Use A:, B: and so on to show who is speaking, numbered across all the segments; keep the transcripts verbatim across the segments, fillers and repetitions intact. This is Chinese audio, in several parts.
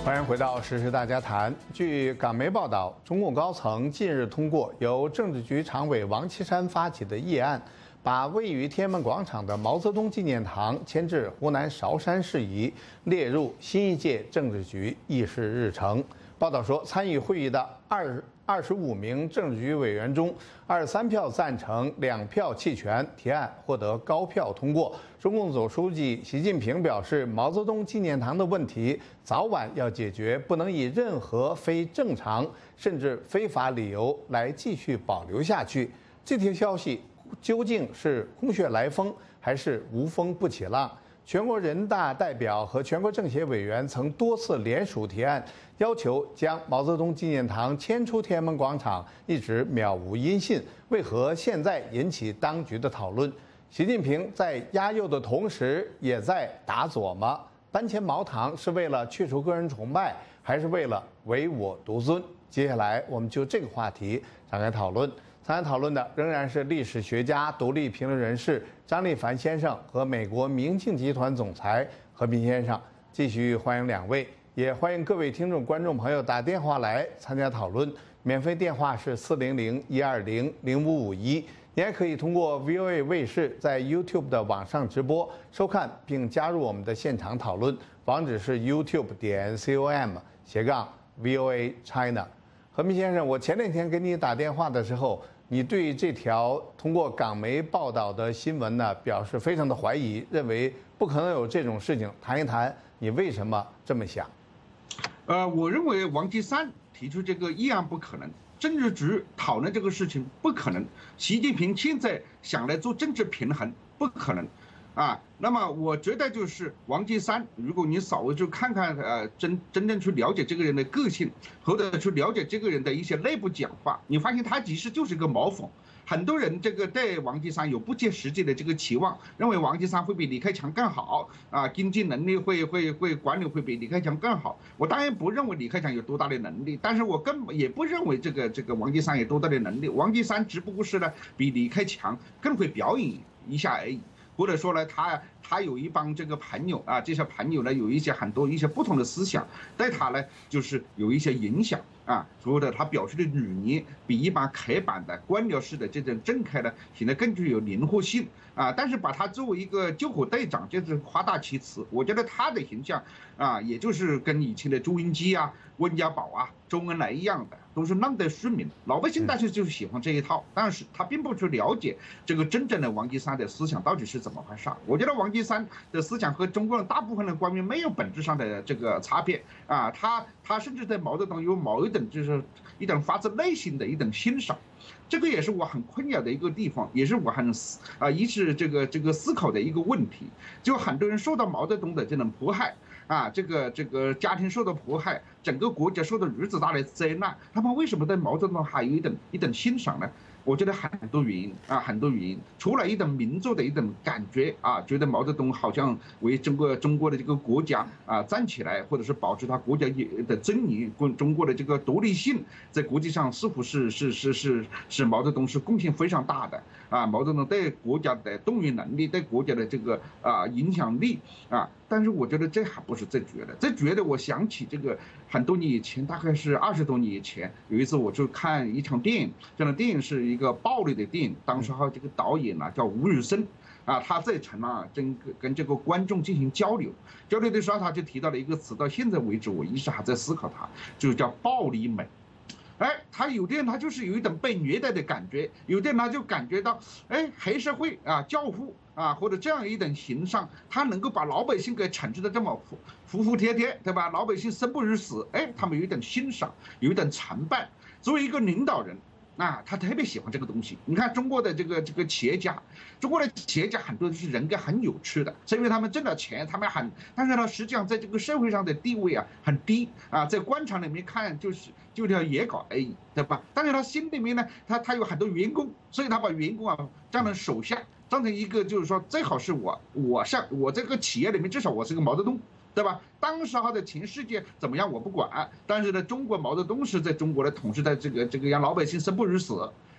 A: 欢迎回到时事大家谈。据港媒报道，中共高层近日通过由政治局常委王岐山发起的议案，把位于天安门广场的毛泽东纪念堂迁至湖南韶山事宜列入新一届政治局议事日程。报道说，参与会议的二二十五名政治局委员中，二十三票赞成，两票弃权，提案获得高票通过。中共总书记习近平表示，毛泽东纪念堂的问题早晚要解决，不能以任何非正常甚至非法理由来继续保留下去。这条消息究竟是空穴来风，还是无风不起浪？全国人大代表和全国政协委员曾多次联署提案，要求将毛泽东纪念堂迁出天安门广场，一直渺无音信。为何现在引起当局的讨论？习近平在压右的同时，也在打左吗？搬迁毛堂是为了去除个人崇拜，还是为了唯我独尊？接下来我们就这个话题展开讨论。参加讨论的仍然是历史学家、独立评论人士张立凡先生和美国明镜集团总裁何平先生。继续欢迎两位，也欢迎各位听众、观众朋友打电话来参加讨论。免费电话是四零零一二零零五五一，你还可以通过 V O A 卫视在 YouTube 的网上直播收看并加入我们的现场讨论，网址是 YouTube 点 com 斜杠 V O A China。何平先生，我前两天给你打电话的时候，你对这条通过港媒报道的新闻呢，表示非常的怀疑，认为不可能有这种事情。谈一谈你为什么这么想？
B: 呃，我认为王岐山提出这个议案不可能，政治局讨论这个事情不可能，习近平现在想来做政治平衡不可能。啊，那么我觉得就是王岐山，如果你稍微就看看，呃，真真正去了解这个人的个性，或者去了解这个人的一些内部讲话，你发现他其实就是个毛讽。很多人这个对王岐山有不切实际的这个期望，认为王岐山会比李克强更好啊，经济能力会会会管理会比李克强更好。我当然不认为李克强有多大的能力，但是我根本也不认为这个这个王岐山有多大的能力。王岐山只不过是呢比李克强更会表演一下而已。或者说呢，他他有一帮这个朋友啊，这些朋友呢有一些很多一些不同的思想，对他呢就是有一些影响啊。所以的他表示的语言比一般刻板的官僚式的这种政客呢，显得更具有灵活性啊。但是把他作为一个救火队长，就是夸大其词。我觉得他的形象啊，也就是跟以前的朱镕基啊、温家宝啊、周恩来一样的，都是浪得虚名。老百姓但是就是喜欢这一套，但是他并不去了解这个真正的王岐山的思想到底是怎么回事。我觉得王岐山的思想和中国人大部分的官员没有本质上的这个差别啊，他他甚至对毛泽东有某一种就是一种发自内心的一种欣赏。这个也是我很困扰的一个地方，也是我很啊一直这个这个思考的一个问题。就很多人受到毛泽东的这种迫害啊，这个这个家庭受到迫害，整个国家受到如此大的灾难，他们为什么对毛泽东还有一种一种欣赏呢？我觉得很多原因啊，很多原因，除了一种民族的一种感觉啊，觉得毛泽东好像为中国中国的这个国家啊站起来，或者是保持他国家的尊严，中国的这个独立性，在国际上似乎是是是是是毛泽东是贡献非常大的啊，毛泽东对国家的动员能力，对国家的这个啊影响力啊。但是我觉得这还不是最绝的，最绝的我想起这个很多年以前，大概是二十多年以前，有一次我去看一场电影，这场电影是一个暴力的电影，当时哈这个导演呢叫吴宇森啊，他在场啊跟跟这个观众进行交流，交流的时候他就提到了一个词，到现在为止我一直还在思考它，就叫暴力美。哎，他有的人他就是有一种被虐待的感觉，有的人他就感觉到，哎，黑社会啊、教父啊，或者这样一种形象，他能够把老百姓给惩治的这么服服服帖帖，对吧？老百姓生不如死，哎，他们有一点欣赏，有一点崇拜。作为一个领导人啊，他特别喜欢这个东西。你看中国的这个这个企业家，中国的企业家很多都是人格很有趣的，是因为他们挣了钱，他们很，但是呢，实际上在这个社会上的地位啊很低啊，在官场里面看就是就条野稿而已，对吧？但是他心里面呢，他他有很多员工，所以他把员工啊当成手下，当成一个就是说最好是我，我像我这个企业里面至少我是个毛泽东。对吧？当时他的全世界怎么样我不管，但是呢，中国毛泽东是在中国的统治，在这个这个让老百姓生不如死。哎，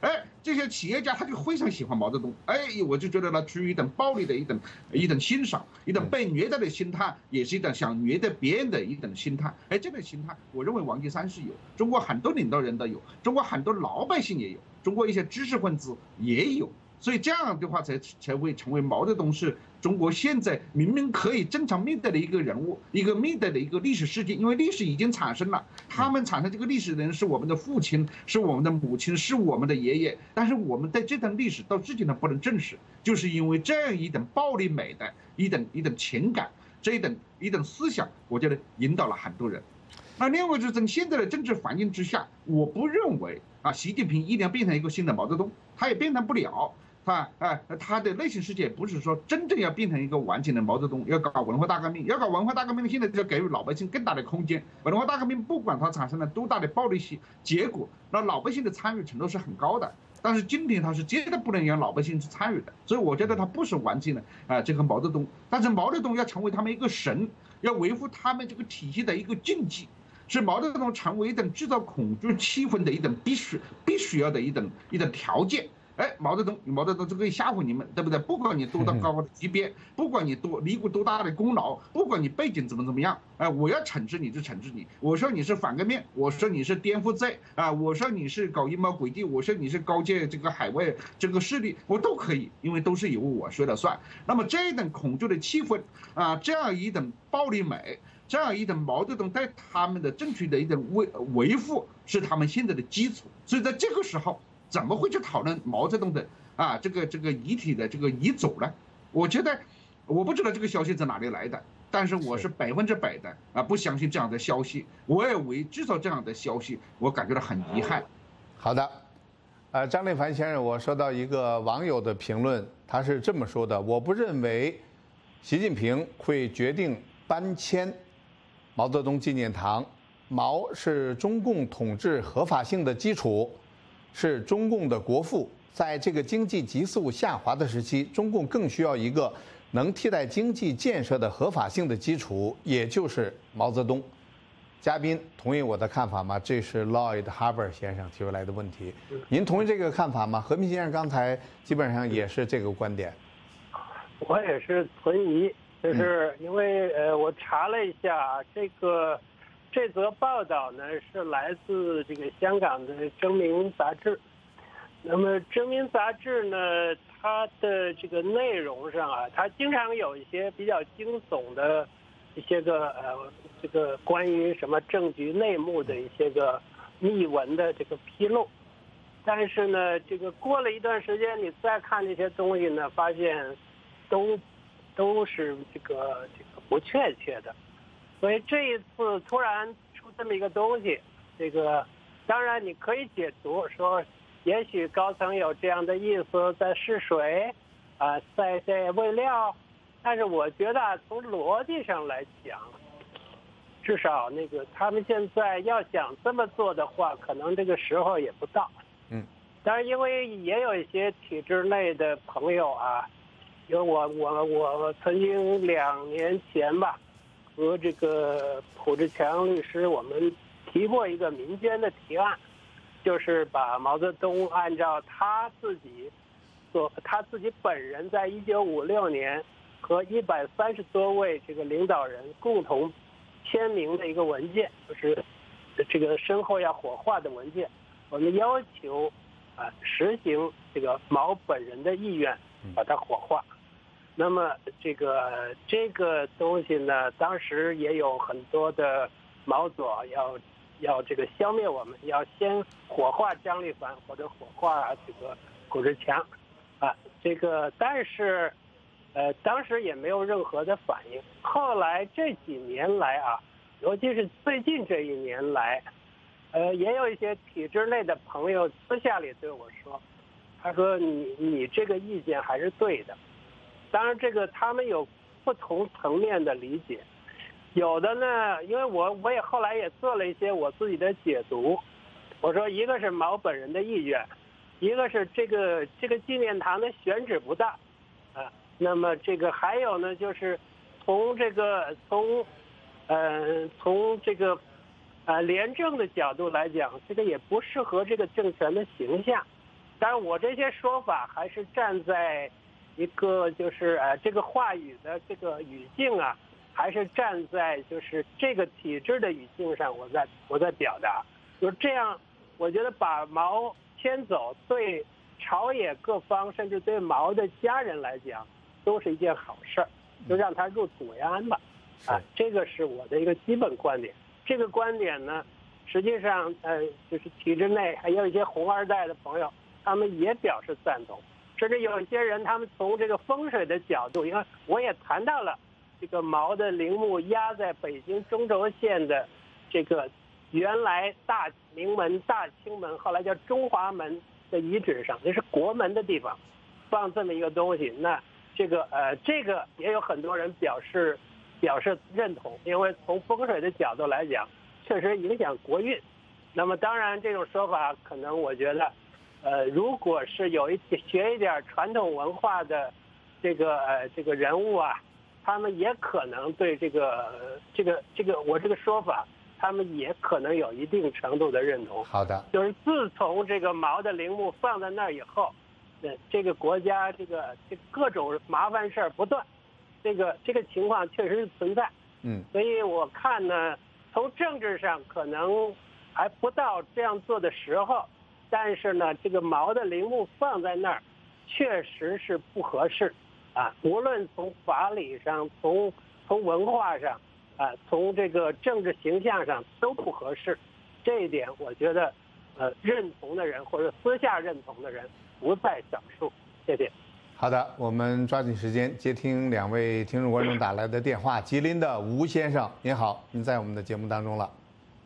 B: 这些企业家他就非常喜欢毛泽东，哎，我就觉得呢，出于一种暴力的一种一种欣赏，一种被虐待的心态，也是一种想虐待别人的一种心态。哎，这种心态，我认为王岐山是有，中国很多领导人都有，中国很多老百姓也有，中国一些知识分子也有。所以这样的话才才会成为毛泽东是中国现在明明可以正常面对的一个人物，一个面对的一个历史事件，因为历史已经产生了，他们产生这个历史的人是我们的父亲，是我们的母亲，是我们的爷爷，但是我们在这段历史到至今呢不能证实，就是因为这样一种暴力美的一种一种情感，这一种一种思想，我觉得引导了很多人。那另外就是在现在的政治环境之下，我不认为啊，习近平一定要变成一个新的毛泽东，他也变成不了。他哎，他的内心世界不是说真正要变成一个完整的毛泽东，要搞文化大革命，要搞文化大革命，现在就要给予老百姓更大的空间。文化大革命不管它产生了多大的暴力性结果，那老百姓的参与程度是很高的。但是今天他是绝对不能让老百姓去参与的，所以我觉得他不是完整的啊这个毛泽东。但是毛泽东要成为他们一个神，要维护他们这个体系的一个禁忌，是毛泽东成为一种制造恐惧气氛的一种必须必须要的一种一种条件。哎，毛泽东，毛泽东就可以吓唬你们，对不对？不管你多大高的级别，不管你多立过多大的功劳，不管你背景怎么怎么样，哎，我要惩治你就惩治你。我说你是反革命，我说你是颠覆罪啊，我说你是搞阴谋诡计，我说你是勾结这个海外这个势力，我都可以，因为都是由我说了算。那么这种恐惧的气氛啊，这样一种暴力美，这样一种毛泽东对他们的正确的一种维维护，是他们现在的基础。所以在这个时候，怎么会去讨论毛泽东的啊这个这个遗体的这个遗走呢？我觉得我不知道这个消息在哪里来的，但是我是百分之百的啊不相信这样的消息。我也为制造这样的消息，我感觉到很遗憾。
A: 好的，呃，张立凡先生，我收到一个网友的评论，他是这么说的：我不认为习近平会决定搬迁毛泽东纪念堂，毛是中共统治合法性的基础。是中共的国父，在这个经济急速下滑的时期，中共更需要一个能替代经济建设的合法性的基础，也就是毛泽东。嘉宾同意我的看法吗？这是 Lloyd Harbour 先生提出来的问题，您同意这个看法吗？和平先生刚才基本上也是这个观点。
C: 我也是存疑，就是因为呃，我查了一下这个。这则报道呢是来自这个香港的《证明》杂志。那么《证明》杂志呢，它的这个内容上啊，它经常有一些比较惊悚的一些个呃，这个关于什么政局内幕的一些个秘闻的这个披露。但是呢，这个过了一段时间，你再看这些东西呢，发现都都是这个这个不确切的。所以这一次突然出这么一个东西，这个当然你可以解读说，也许高层有这样的意思，在试水，啊，在在喂料，但是我觉得啊，从逻辑上来讲，至少那个他们现在要想这么做的话，可能这个时候也不到。
A: 嗯，
C: 当然因为也有一些体制内的朋友啊，因为我我我曾经两年前吧。和这个蒲志强律师，我们提过一个民间的提案，就是把毛泽东按照他自己所他自己本人在一九五六年和一百三十多位这个领导人共同签名的一个文件，就是这个身后要火化的文件，我们要求啊实行这个毛本人的意愿，把它火化。那么这个这个东西呢，当时也有很多的毛左要要这个消灭我们，要先火化张立凡或者火化这个蒲志强，啊，这个但是，呃，当时也没有任何的反应。后来这几年来啊，尤其是最近这一年来，呃，也有一些体制内的朋友私下里对我说，他说你你这个意见还是对的。当然，这个他们有不同层面的理解，有的呢，因为我我也后来也做了一些我自己的解读。我说，一个是毛本人的意愿，一个是这个这个纪念堂的选址不大，啊，那么这个还有呢，就是从这个从，呃，从这个，呃，廉政的角度来讲，这个也不适合这个政权的形象。 当然，我这些说法还是站在一个就是呃这个话语的这个语境啊，还是站在就是这个体制的语境上，我在我在表达，就是这样。我觉得把毛迁走，对朝野各方，甚至对毛的家人来讲，都是一件好事儿，就让他入土为安吧。啊，这个是我的一个基本观点。这个观点呢，实际上呃，就是体制内还有一些红二代的朋友，他们也表示赞同，甚至有一些人，他们从这个风水的角度，因为我也谈到了这个毛的陵墓压在北京中轴线的这个原来大明门、大清门，后来叫中华门的遗址上，那是国门的地方，放这么一个东西，那这个呃，这个也有很多人表示表示认同，因为从风水的角度来讲，确实影响国运。那么当然，这种说法可能我觉得，呃，如果是有一点学一点传统文化的这个呃这个人物啊，他们也可能对这个这个这个我这个说法，他们也可能有一定程度的认同。
A: 好的，
C: 就是自从这个毛的陵墓放在那儿以后，呃，这个国家这个这各种麻烦事儿不断，这个这个情况确实是存在。
A: 嗯，
C: 所以我看呢，从政治上可能还不到这样做的时候，但是呢，这个毛的陵墓放在那儿，确实是不合适啊。无论从法理上，从从文化上。啊，从这个政治形象上都不合适，这一点我觉得，呃，认同的人或者私下认同的人不在少数。谢谢。
A: 好的，我们抓紧时间接听两位听众观众打来的电话。吉林的吴先生，您好，您在我们的节目当中了。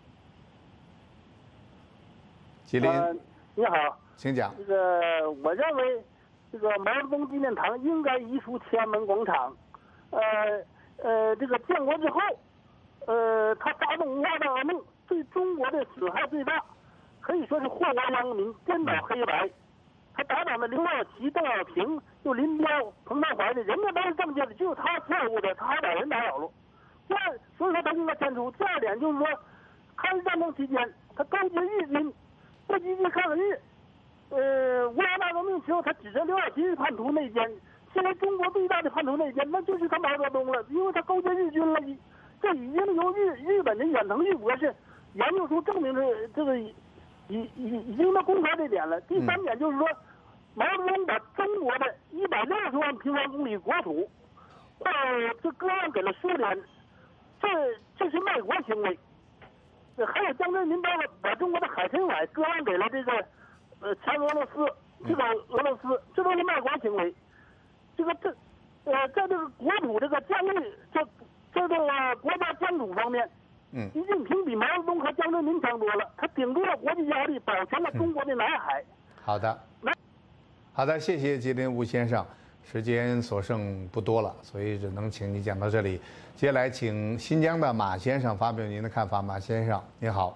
A: 吉林，
D: 呃、你好，
A: 请讲。
D: 这个我认为，这个毛泽东纪念堂应该移出天安门广场，呃。呃，这个建国之后，呃，他发动文化大革命，对中国的损害最大，可以说是祸国殃民，颠倒黑白。他打倒了刘少奇、邓小平、就林彪、彭德怀的，人家都是正确的，只有他错误的，他还把人打倒了。第二，所以说他应该迁出。第二点就是说，抗日战争期间，他勾结日军，不积极抗日。呃，文化大革命之后，他指责刘少奇是叛徒内奸。现在中国最大的叛徒内奸，那就是他毛泽东了，因为他勾结日军了。这已经由日日本的远藤裕博士研究出证明这这个已已已经能公开这点了。第三点就是说，毛泽东把中国的一百六十万平方公里国土，呃，这割让给了苏联，这这是卖国行为。还有江泽民把把中国的海参崴割让给了这个呃前俄罗斯，这个俄罗斯，这都是卖国行为。这个这，呃，在这个国土这个疆域，这这个国家疆土方面，
A: 嗯，
D: 习近平比毛泽东和江泽民强多了，他顶住了国际压力，保全了中国的南海。
A: 好的，好的，谢谢吉林吴先生。时间所剩不多了，所以只能请你讲到这里。接下来请新疆的马先生发表您的看法。马先生，您好。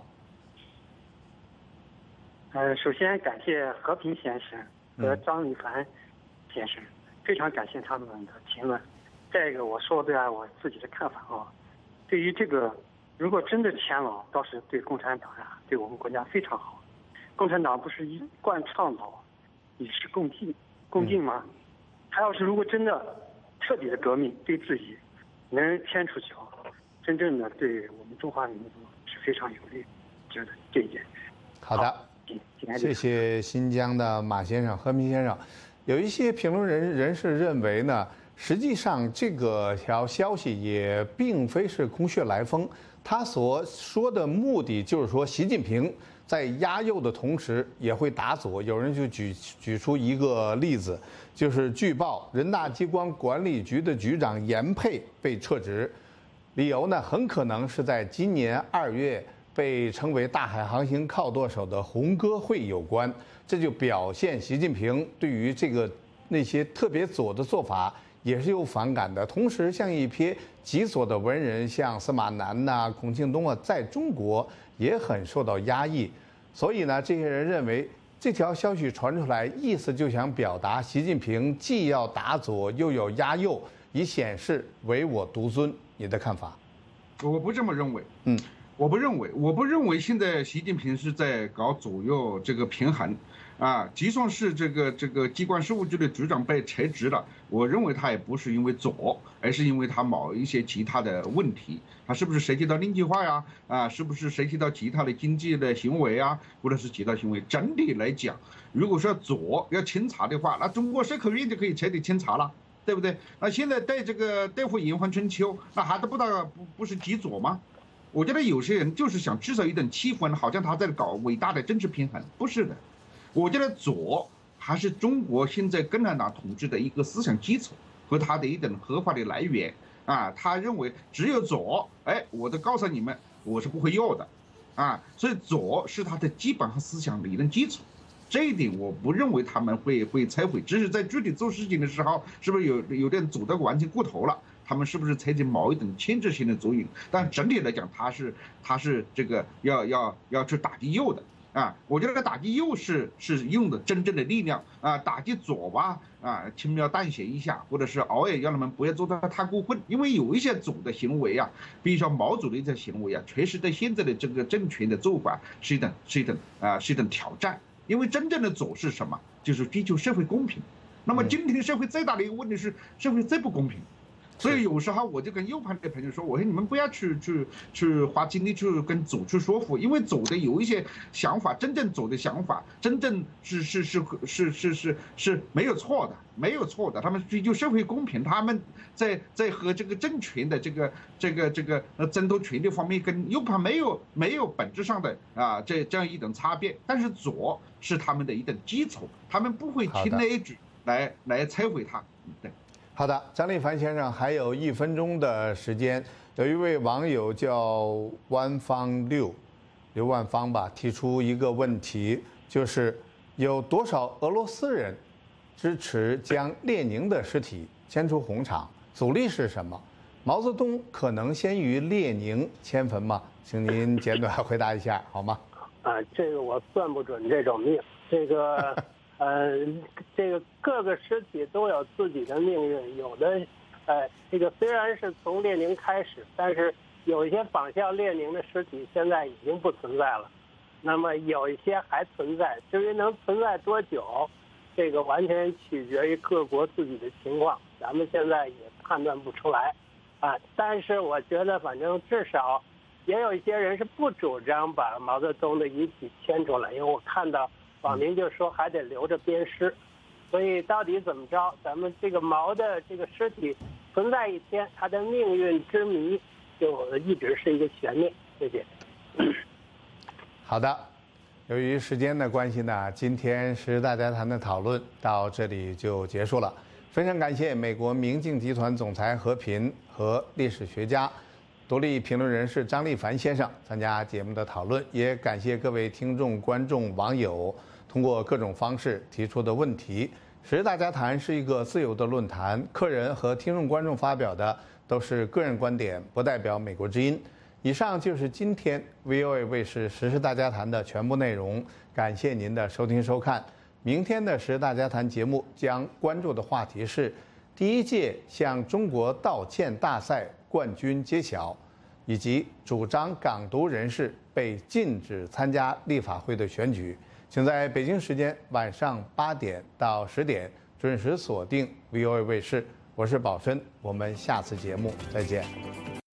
E: 呃，首先感谢和平先生和张立凡先生。嗯，非常感谢他们的评论。再一个，我说点我自己的看法啊。对于这个，如果真的迁了，倒是对共产党呀，对我们国家非常好。共产党不是一贯倡导与时共进、共进吗？他要是如果真的彻底的革命，对自己能迁出去啊，真正的对我们中华民族是非常有利。觉得这一点。
A: 好的，好，谢谢新疆的马先生、和平先生。有一些评论人人士认为呢，实际上这个条消息也并非是空穴来风，他所说的目的就是说，习近平在压右的同时也会打左。有人就举举出一个例子，就是据报人大机关管理局的局长严沛被撤职，理由呢很可能是在今年二月被称为大海航行靠舵手的红歌会有关。这就表现习近平对于这个那些特别左的做法也是有反感的。同时，像一批极左的文人，像司马南呐、啊、孔庆东啊，在中国也很受到压抑。所以呢，这些人认为这条消息传出来，意思就想表达习近平既要打左又要压右，以显示唯我独尊。你的看法？
B: 我不这么认为。
A: 嗯，
B: 我不认为，我不认为现在习近平是在搞左右这个平衡，啊，就算是这个这个机关事务局的局长被撤职了，我认为他也不是因为左，而是因为他某一些其他的问题，他是不是涉及到经济化呀？啊，是不是涉及到其他的经济的行为啊，或者是其他行为？整体来讲，如果说左要清查的话，那中国社科院就可以彻底清查了。对不对？那现在对这个对付炎黄春秋，那还得不到不不是极左吗？我觉得有些人就是想制造一种气氛，好像他在搞伟大的政治平衡，不是的。我觉得左还是中国现在共产党统治的一个思想基础和他的一种合法的来源啊。他认为只有左，哎，我都告诉你们，我是不会要的啊。所以左是他的基本和思想理论基础。这一点我不认为他们会会拆毁，只是在具体做事情的时候，是不是有有点走得完全过头了？他们是不是采取某一种牵制性的作用？但整体来讲，他是他是这个要要要去打击右的啊！我觉得打击右是是用的真正的力量啊，打击左吧啊，轻描淡写一下，或者是偶尔让他们不要做得太过分，因为有一些左的行为啊，比如说毛主席的行为啊，确实对现在的这个政权的做法是一种是一种啊是一种挑战。因为真正的左是什么？就是追求社会公平。那么今天社会最大的一个问题是社会最不公平，所以有时候我就跟右派的朋友说，我说你们不要去去去花精力去跟左去说服，因为左的有一些想法，真正左的想法，真正是是是是是是是没有错的，没有错的。他们追求社会公平，他们在在和这个政权的这个这个这个呃争夺权力方面，跟右派没有没有本质上的啊这这样一种差别。但是左是他们的一种基础，他们不会轻而易举来来摧毁它。对。
A: 好的，张立凡先生还有一分钟的时间。有一位网友叫万方六，刘万方吧，提出一个问题，就是有多少俄罗斯人支持将列宁的尸体迁出红场？阻力是什么？毛泽东可能先于列宁迁坟吗？请您简短回答一下好吗？
C: 啊，这个我算不准这种命，这个。呃，这个各个尸体都有自己的命运，有的，呃，这个虽然是从列宁开始，但是有一些仿效列宁的尸体现在已经不存在了，那么有一些还存在，至于能存在多久，这个完全取决于各国自己的情况，咱们现在也判断不出来，啊，但是我觉得反正至少也有一些人是不主张把毛泽东的遗体迁出来，因为我看到。网民就说还得留着鞭尸，所以到底怎么着？咱们这个毛的这个尸体存在一天，他的命运之谜就一直是一个悬念。谢谢。
A: 好的，由于时间的关系呢，今天时大家谈的讨论到这里就结束了。非常感谢美国明镜集团总裁何平和历史学家、独立评论人士张立凡先生参加节目的讨论，也感谢各位听众、观众、网友通过各种方式提出的问题。时大家谈是一个自由的论坛，客人和听众、观众发表的都是个人观点，不代表美国之音。以上就是今天 V O A 卫视时事大家谈的全部内容，感谢您的收听收看。明天的时事大家谈节目将关注的话题是第一届向中国道歉大赛冠军揭晓，以及主张港独人士被禁止参加立法会的选举。请在北京时间晚上八点到十点准时锁定 V O A 卫视，我是宝申，我们下次节目再见。